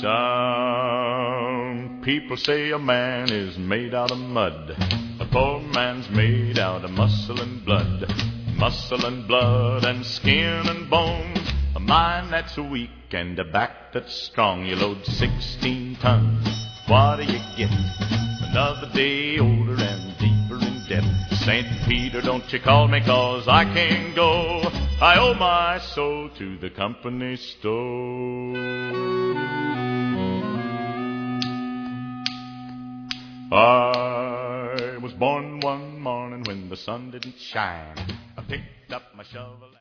Some people say a man is made out of mud. A poor man's made out of muscle and blood. Muscle and blood and skin and bones. A mind that's weak and a back that's strong. You load 16 tons, what do you get? Another day older and deeper in debt. St. Peter, don't you call me, 'cause I can't go. I owe my soul to the company store. I was born one morning when the sun didn't shine. I picked up my shovel.